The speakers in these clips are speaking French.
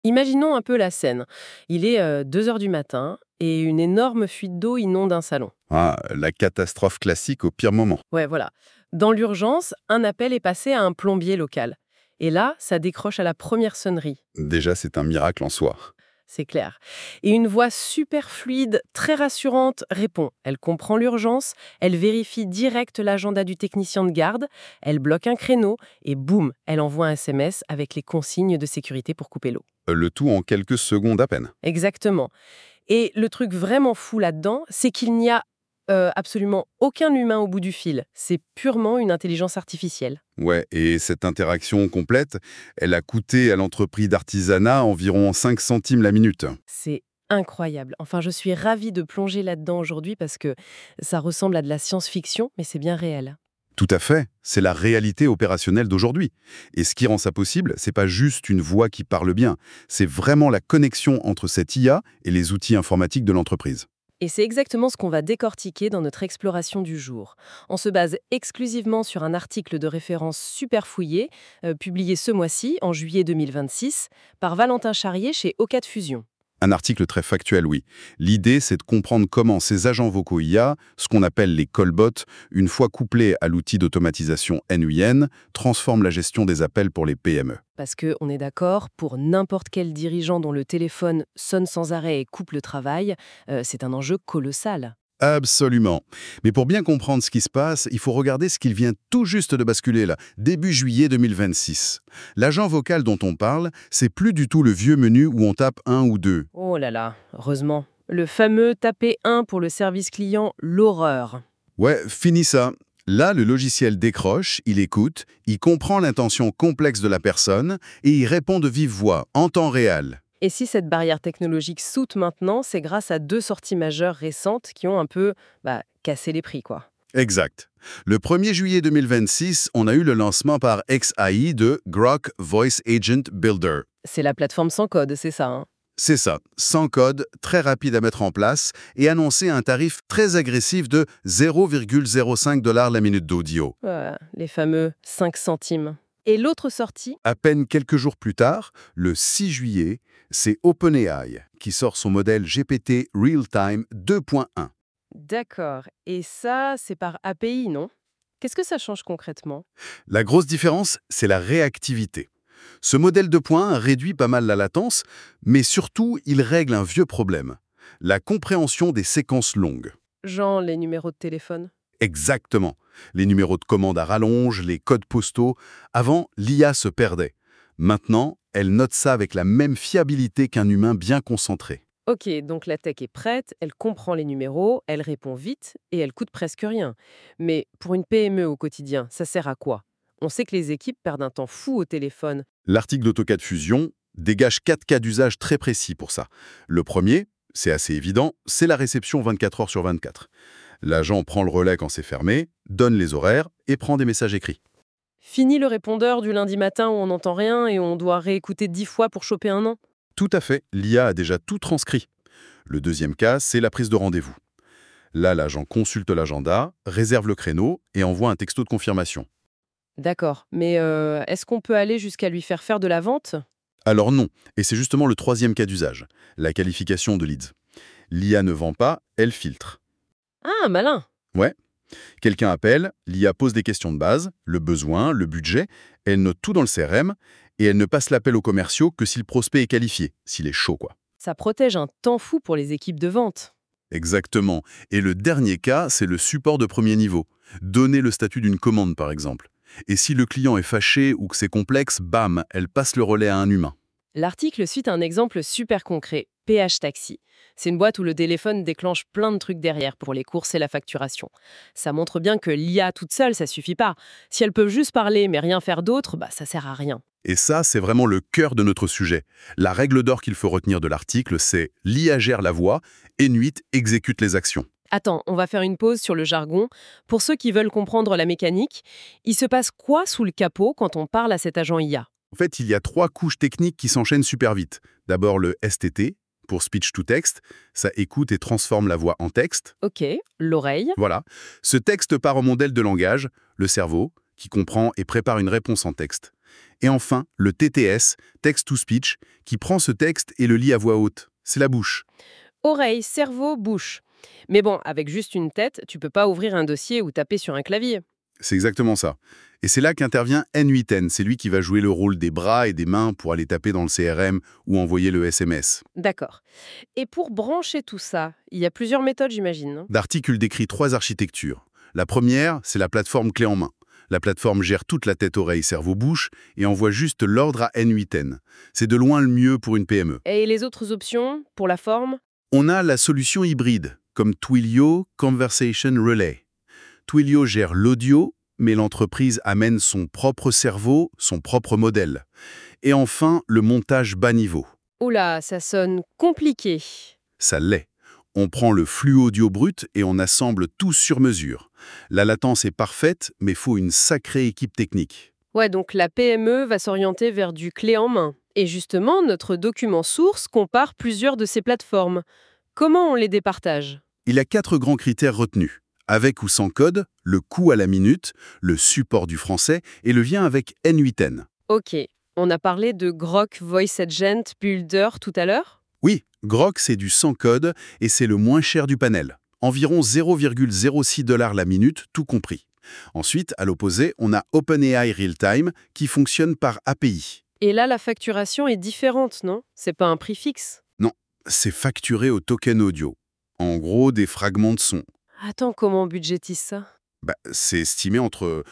Imaginons un peu la scène. Il est 2 heures du matin et une énorme fuite d'eau inonde un salon. Ah, la catastrophe classique au pire moment. Ouais, voilà. Dans l'urgence, un appel est passé à un plombier local. Et là, ça décroche à la première sonnerie. Déjà, c'est un miracle en soi. C'est clair. Et une voix super fluide, très rassurante, répond. Elle comprend l'urgence, elle vérifie direct l'agenda du technicien de garde, elle bloque un créneau et boum, elle envoie un SMS avec les consignes de sécurité pour couper l'eau. Le tout en quelques secondes à peine. Exactement. Et le truc vraiment fou là-dedans, c'est qu'il n'y a absolument aucun humain au bout du fil. C'est purement une intelligence artificielle. Ouais, et cette interaction complète, elle a coûté à l'entreprise d'artisanat environ 5 centimes la minute. C'est incroyable. Enfin, je suis ravie de plonger là-dedans aujourd'hui parce que ça ressemble à de la science-fiction, mais c'est bien réel. Tout à fait, c'est la réalité opérationnelle d'aujourd'hui. Et ce qui rend ça possible, c'est pas juste une voix qui parle bien, c'est vraiment la connexion entre cette IA et les outils informatiques de l'entreprise. Et c'est exactement ce qu'on va décortiquer dans notre exploration du jour. On se base exclusivement sur un article de référence super fouillé, publié ce mois-ci, en juillet 2026, par Valentin Charrier chez Ocat Fusion. Un article très factuel, oui. L'idée, c'est de comprendre comment ces agents vocaux IA, ce qu'on appelle les callbots, une fois couplés à l'outil d'automatisation NUIN, transforment la gestion des appels pour les PME. Parce qu'on est d'accord, pour n'importe quel dirigeant dont le téléphone sonne sans arrêt et coupe le travail, c'est un enjeu colossal. Absolument. Mais pour bien comprendre ce qui se passe, il faut regarder ce qu'il vient tout juste de basculer là, début juillet 2026. L'agent vocal dont on parle, c'est plus du tout le vieux menu où on tape 1 ou 2. Oh là là, heureusement. Le fameux taper 1 pour le service client, l'horreur. Ouais, fini ça. Là, le logiciel décroche, il écoute, il comprend l'intention complexe de la personne et il répond de vive voix, en temps réel. Et si cette barrière technologique saute maintenant, c'est grâce à 2 sorties majeures récentes qui ont un peu cassé les prix, quoi. Exact. Le 1er juillet 2026, on a eu le lancement par XAI de Grok Voice Agent Builder. C'est la plateforme sans code, c'est ça, hein. C'est ça, sans code, très rapide à mettre en place et annoncé à un tarif très agressif de 0,05 $ la minute d'audio. Voilà, les fameux 5 centimes. Et l'autre sortie. À peine quelques jours plus tard, le 6 juillet, c'est OpenAI qui sort son modèle GPT Real-Time 2.1. D'accord. Et ça, c'est par API, non? Qu'est-ce que ça change concrètement? La grosse différence, c'est la réactivité. Ce modèle 2.1 réduit pas mal la latence, mais surtout, il règle un vieux problème, la compréhension des séquences longues. Genre les numéros de téléphone? Exactement. Les numéros de commande à rallonge, les codes postaux. Avant, l'IA se perdait. Maintenant, elle note ça avec la même fiabilité qu'un humain bien concentré. Ok, donc la tech est prête, elle comprend les numéros, elle répond vite et elle coûte presque rien. Mais pour une PME au quotidien, ça sert à quoi? On sait que les équipes perdent un temps fou au téléphone. L'article d'AutoCAD Fusion dégage 4 cas d'usage très précis pour ça. Le premier, c'est assez évident, c'est la réception 24 heures sur 24. L'agent prend le relais quand c'est fermé, donne les horaires et prend des messages écrits. Fini le répondeur du lundi matin où on n'entend rien et on doit réécouter 10 fois pour choper un nom? Tout à fait, l'IA a déjà tout transcrit. Le deuxième cas, c'est la prise de rendez-vous. Là, l'agent consulte l'agenda, réserve le créneau et envoie un texto de confirmation. D'accord, mais est-ce qu'on peut aller jusqu'à lui faire de la vente? Alors non, et c'est justement le troisième cas d'usage, la qualification de leads. L'IA ne vend pas, elle filtre. Ah, malin! Ouais, quelqu'un appelle, l'IA pose des questions de base, le besoin, le budget, elle note tout dans le CRM, et elle ne passe l'appel aux commerciaux que si le prospect est qualifié, s'il est chaud quoi. Ça protège un temps fou pour les équipes de vente. Exactement. Et le dernier cas, c'est le support de premier niveau. Donner le statut d'une commande par exemple. Et si le client est fâché ou que c'est complexe, bam, elle passe le relais à un humain. L'article suit un exemple super concret, PH Taxi. C'est une boîte où le téléphone déclenche plein de trucs derrière pour les courses et la facturation. Ça montre bien que l'IA toute seule, ça suffit pas. Si elles peuvent juste parler mais rien faire d'autre, ça sert à rien. Et ça, c'est vraiment le cœur de notre sujet. La règle d'or qu'il faut retenir de l'article, c'est l'IA gère la voix et Nuit exécute les actions. Attends, on va faire une pause sur le jargon. Pour ceux qui veulent comprendre la mécanique, il se passe quoi sous le capot quand on parle à cet agent IA? En fait, il y a 3 couches techniques qui s'enchaînent super vite. D'abord le STT, pour speech to text, ça écoute et transforme la voix en texte. Ok, l'oreille. Voilà. Ce texte part au modèle de langage, le cerveau, qui comprend et prépare une réponse en texte. Et enfin, le TTS, Text-to-Speech, qui prend ce texte et le lit à voix haute. C'est la bouche. Oreille, cerveau, bouche. Mais bon, avec juste une tête, tu peux pas ouvrir un dossier ou taper sur un clavier. C'est exactement ça. Et c'est là qu'intervient N8N. C'est lui qui va jouer le rôle des bras et des mains pour aller taper dans le CRM ou envoyer le SMS. D'accord. Et pour brancher tout ça, il y a plusieurs méthodes, j'imagine, non? Darticule décrit 3 architectures. La première, c'est la plateforme clé en main. La plateforme gère toute la tête, oreille, cerveau, bouche et envoie juste l'ordre à N8N. C'est de loin le mieux pour une PME. Et les autres options, pour la forme? On a la solution hybride, comme Twilio Conversation Relay. Twilio gère l'audio, mais l'entreprise amène son propre cerveau, son propre modèle. Et enfin, le montage bas niveau. Oula, ça sonne compliqué. Ça l'est. On prend le flux audio brut et on assemble tout sur mesure. La latence est parfaite, mais faut une sacrée équipe technique. Ouais, donc la PME va s'orienter vers du clé en main. Et justement, notre document source compare plusieurs de ces plateformes. Comment on les départage? Il y a 4 grands critères retenus. Avec ou sans code, le coût à la minute, le support du français et le lien avec N8N. Ok, on a parlé de Grok Voice Agent Builder tout à l'heure? Oui, Grok, c'est du sans code et c'est le moins cher du panel. Environ 0,06 $ la minute, tout compris. Ensuite, à l'opposé, on a OpenAI Realtime qui fonctionne par API. Et là, la facturation est différente, non? C'est pas un prix fixe. Non, c'est facturé au token audio. En gros, des fragments de son. Attends, comment on budgétise ça? C'est estimé entre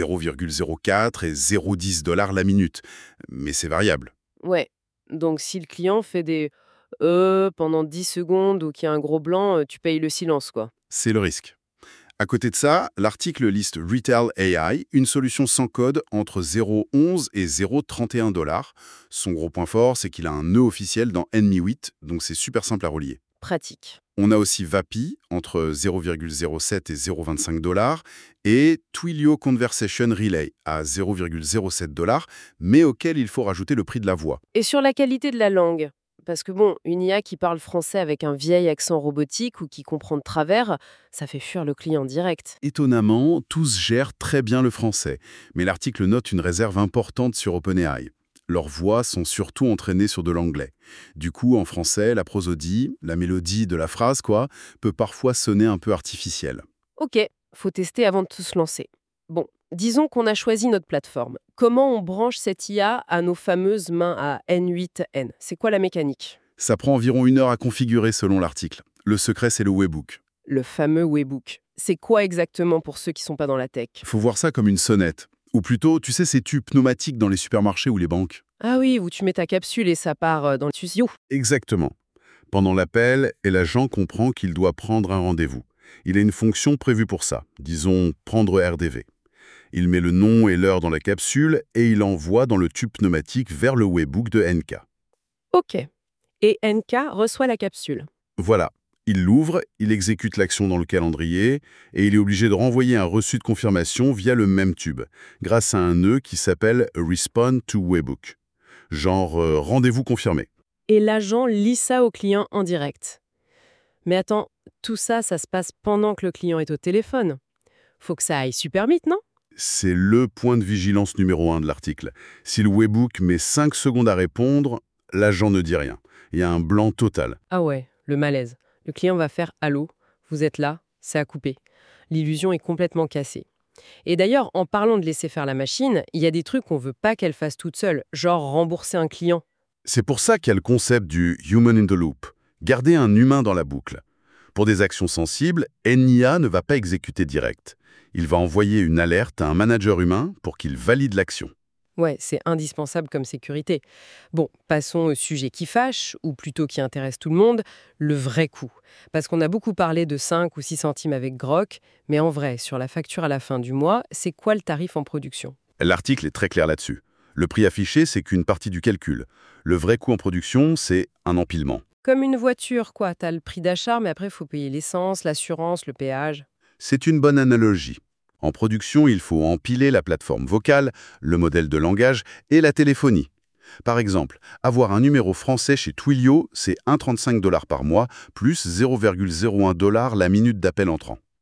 0,04 et 0,10 $ la minute. Mais c'est variable. Ouais, donc si le client fait des pendant 10 secondes ou qu'il y a un gros blanc, tu payes le silence, quoi. C'est le risque. À côté de ça, l'article liste Retail AI, une solution sans code entre 0,11 et 0,31 $. Son gros point fort, c'est qu'il a un nœud officiel dans NMI8, donc c'est super simple à relier. Pratique. On a aussi Vapi, entre 0,07 et 0,25 $, et Twilio Conversation Relay, à 0,07 $, mais auquel il faut rajouter le prix de la voix. Et sur la qualité de la langue? Parce que bon, une IA qui parle français avec un vieil accent robotique ou qui comprend de travers, ça fait fuir le client direct. Étonnamment, tous gèrent très bien le français, mais l'article note une réserve importante sur OpenAI. Leurs voix sont surtout entraînées sur de l'anglais. Du coup, en français, la prosodie, la mélodie de la phrase, peut parfois sonner un peu artificielle. Ok, faut tester avant de se lancer. Bon, disons qu'on a choisi notre plateforme. Comment on branche cette IA à nos fameuses mains à N8N? C'est quoi la mécanique? Ça prend environ 1 heure à configurer selon l'article. Le secret, c'est le webhook. Le fameux Webhook. C'est quoi exactement pour ceux qui sont pas dans la tech? Faut voir ça comme une sonnette. Ou plutôt, tu sais, ces tubes pneumatiques dans les supermarchés ou les banques. Ah oui, où tu mets ta capsule et ça part dans le tuyau. Exactement. Pendant l'appel, et l'agent comprend qu'il doit prendre un rendez-vous. Il a une fonction prévue pour ça, disons prendre RDV. Il met le nom et l'heure dans la capsule et il envoie dans le tube pneumatique vers le webhook de NK. Ok. Et NK reçoit la capsule. Voilà. Il l'ouvre, il exécute l'action dans le calendrier et il est obligé de renvoyer un reçu de confirmation via le même tube, grâce à un nœud qui s'appelle Respond to Webhook. Genre rendez-vous confirmé. Et l'agent lit ça au client en direct. Mais attends, tout ça, ça se passe pendant que le client est au téléphone. Faut que ça aille super vite, non? C'est le point de vigilance numéro 1 de l'article. Si le webhook met 5 secondes à répondre, l'agent ne dit rien. Il y a un blanc total. Ah ouais, le malaise. Le client va faire « Allô, vous êtes là ?» C'est à couper. L'illusion est complètement cassée. Et d'ailleurs, en parlant de laisser faire la machine, il y a des trucs qu'on veut pas qu'elle fasse toute seule, genre rembourser un client. C'est pour ça qu'il y a le concept du « human in the loop », garder un humain dans la boucle. Pour des actions sensibles, NIA ne va pas exécuter direct. Il va envoyer une alerte à un manager humain pour qu'il valide l'action. Ouais, c'est indispensable comme sécurité. Bon, passons au sujet qui fâche, ou plutôt qui intéresse tout le monde, le vrai coût. Parce qu'on a beaucoup parlé de 5 ou 6 centimes avec Grok, mais en vrai, sur la facture à la fin du mois, c'est quoi le tarif en production? L'article est très clair là-dessus. Le prix affiché, c'est qu'une partie du calcul. Le vrai coût en production, c'est un empilement. Comme une voiture, quoi. T'as le prix d'achat, mais après, il faut payer l'essence, l'assurance, le péage. C'est une bonne analogie. En production, il faut empiler la plateforme vocale, le modèle de langage et la téléphonie. Par exemple, avoir un numéro français chez Twilio, c'est 1,35 $ par mois, plus 0,01 $ la minute d'appel entrant.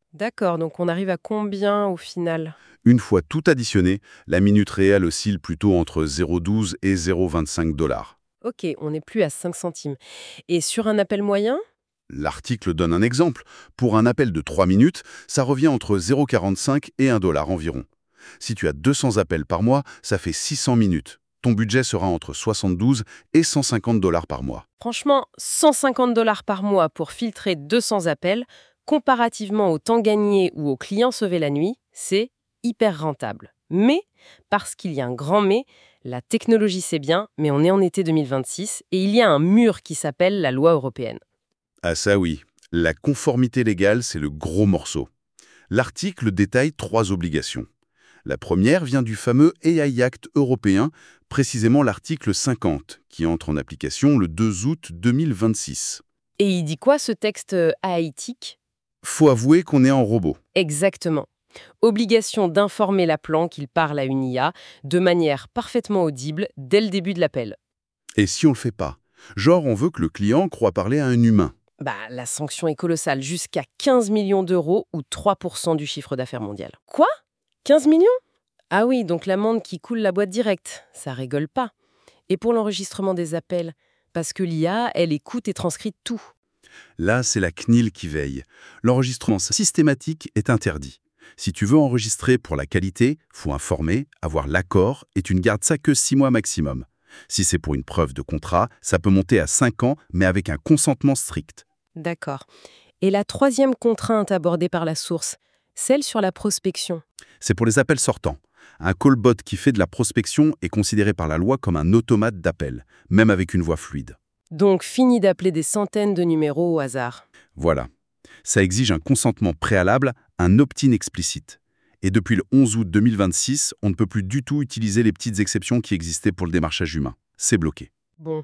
D'accord, donc on arrive à combien au final? Une fois tout additionné, la minute réelle oscille plutôt entre 0,12 et 0,25 $. Ok, on n'est plus à 5 centimes. Et sur un appel moyen? L'article donne un exemple. Pour un appel de 3 minutes, ça revient entre 0,45 et 1 $ environ. Si tu as 200 appels par mois, ça fait 600 minutes. Ton budget sera entre 72 et 150 $ par mois. Franchement, 150 $ par mois pour filtrer 200 appels, comparativement au temps gagné ou aux clients sauvés la nuit, c'est hyper rentable. Mais, parce qu'il y a un grand mais, la technologie c'est bien, mais on est en été 2026 et il y a un mur qui s'appelle la loi européenne. Ah ça oui, la conformité légale, c'est le gros morceau. L'article détaille 3 obligations. La première vient du fameux AI Act européen, précisément l'article 50, qui entre en application le 2 août 2026. Et il dit quoi ce texte haïtique? Faut avouer qu'on est en robot. Exactement. Obligation d'informer l'appelant qu'il parle à une IA de manière parfaitement audible dès le début de l'appel. Et si on le fait pas? Genre, on veut que le client croit parler à un humain. Bah, la sanction est colossale, jusqu'à 15 millions d'euros ou 3% du chiffre d'affaires mondial. Quoi? 15 millions? Ah oui, donc l'amende qui coule la boîte directe. Ça rigole pas. Et pour l'enregistrement des appels, parce que l'IA, elle écoute et transcrit tout. Là, c'est la CNIL qui veille. L'enregistrement systématique est interdit. Si tu veux enregistrer pour la qualité, faut informer, avoir l'accord, et tu ne gardes ça que 6 mois maximum. Si c'est pour une preuve de contrat, ça peut monter à 5 ans, mais avec un consentement strict. D'accord. Et la troisième contrainte abordée par la source, celle sur la prospection. C'est pour les appels sortants. Un callbot qui fait de la prospection est considéré par la loi comme un automate d'appel, même avec une voix fluide. Donc, fini d'appeler des centaines de numéros au hasard. Voilà. Ça exige un consentement préalable, un opt-in explicite. Et depuis le 11 août 2026, on ne peut plus du tout utiliser les petites exceptions qui existaient pour le démarchage humain. C'est bloqué. Bon,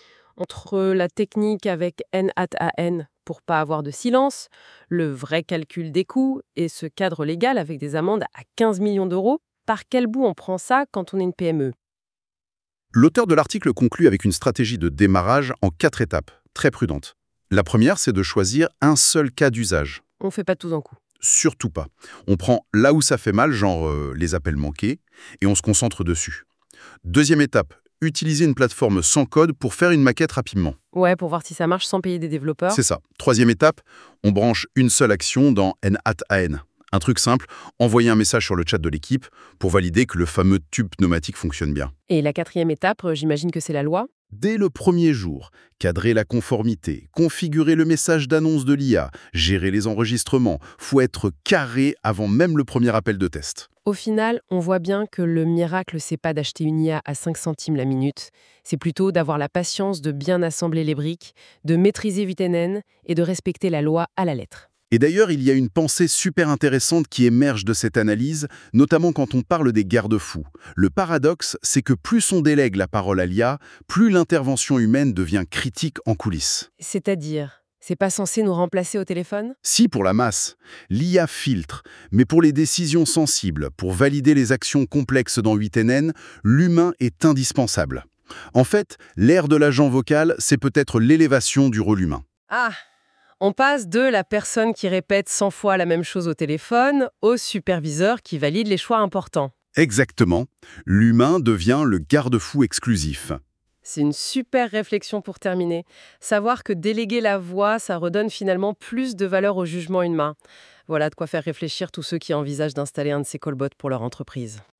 entre la technique avec N at AN pour pas avoir de silence, le vrai calcul des coûts et ce cadre légal avec des amendes à 15 millions d'euros, par quel bout on prend ça quand on est une PME? L'auteur de l'article conclut avec une stratégie de démarrage en 4 étapes, très prudente. La première, c'est de choisir un seul cas d'usage. On fait pas tout d'un coup. Surtout pas. On prend là où ça fait mal, genre les appels manqués, et on se concentre dessus. Deuxième étape, utiliser une plateforme sans code pour faire une maquette rapidement. Ouais, pour voir si ça marche sans payer des développeurs. C'est ça. Troisième étape, on branche une seule action dans N@AN. Un truc simple, envoyer un message sur le chat de l'équipe pour valider que le fameux tube pneumatique fonctionne bien. Et la quatrième étape, j'imagine que c'est la loi. Dès le premier jour, cadrer la conformité, configurer le message d'annonce de l'IA, gérer les enregistrements, faut être carré avant même le premier appel de test. Au final, on voit bien que le miracle, c'est pas d'acheter une IA à 5 centimes la minute, c'est plutôt d'avoir la patience de bien assembler les briques, de maîtriser 8NN et de respecter la loi à la lettre. Et d'ailleurs, il y a une pensée super intéressante qui émerge de cette analyse, notamment quand on parle des garde-fous. Le paradoxe, c'est que plus on délègue la parole à l'IA, plus l'intervention humaine devient critique en coulisses. C'est-à-dire, c'est pas censé nous remplacer au téléphone? Si pour la masse, l'IA filtre, mais pour les décisions sensibles, pour valider les actions complexes dans 8NN, l'humain est indispensable. En fait, l'ère de l'agent vocal, c'est peut-être l'élévation du rôle humain. Ah, on passe de la personne qui répète 100 fois la même chose au téléphone au superviseur qui valide les choix importants. Exactement, l'humain devient le garde-fou exclusif. C'est une super réflexion pour terminer. Savoir que déléguer la voix, ça redonne finalement plus de valeur au jugement humain. Voilà de quoi faire réfléchir tous ceux qui envisagent d'installer un de ces callbots pour leur entreprise.